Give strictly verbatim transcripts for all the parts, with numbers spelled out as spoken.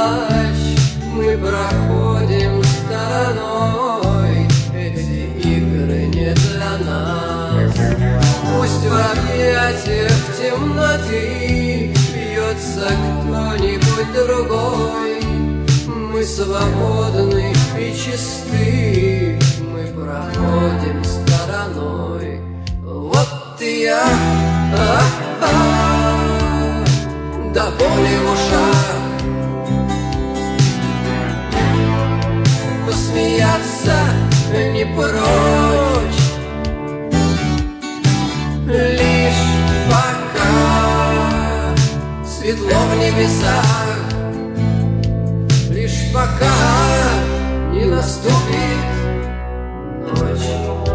плащ мы проходим стороной. Эти игры не для нас. Пусть в объятиях темноты бьется кто-нибудь другой. Мы свободны и чисты, мы проходим стороной. Вот и я, а-а-а, до боли в ушах. Посмеяться не прочь, лишь пока светло в небесах, лишь пока не наступит ночь.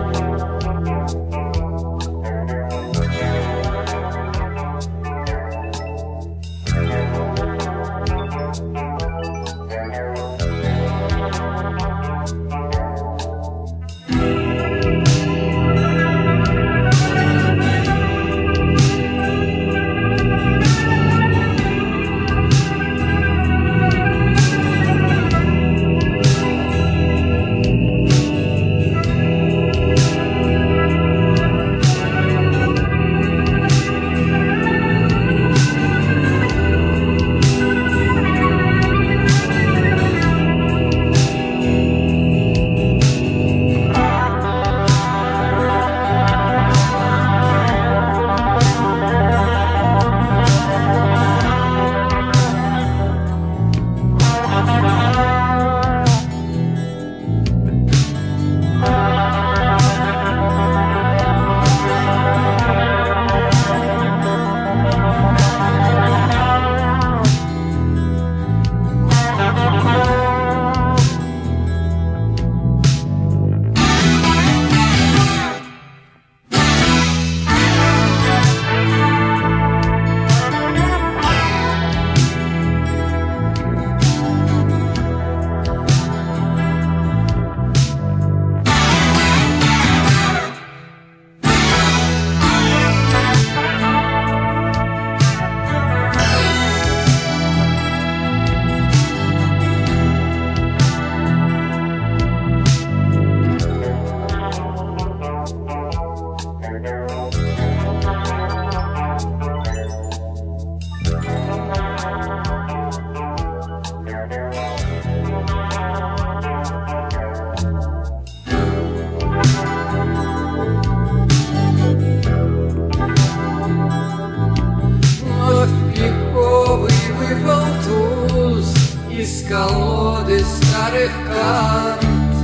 Из колоды старых карт,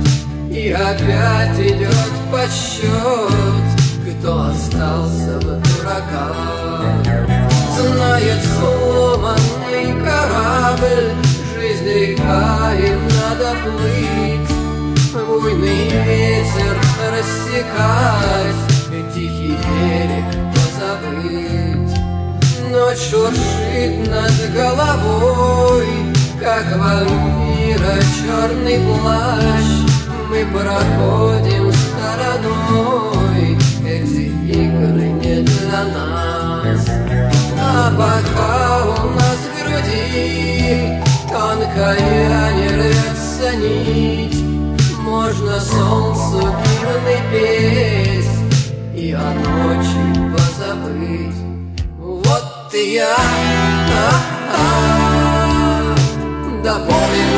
и опять идет подсчет, кто остался в дураках. Знает сломанный корабль, жизнь река, и надо плыть, буйный ветер рассекать, тихий берег позабыть. Ночь шуршит над головой, как вампира черный плащ. Мы проходим стороной, эти игры не для нас. А пока у нас в груди тонкая не рвется нить, можно солнцу гимны петь и о ночи позабыть. Вот и я, а-а, до боли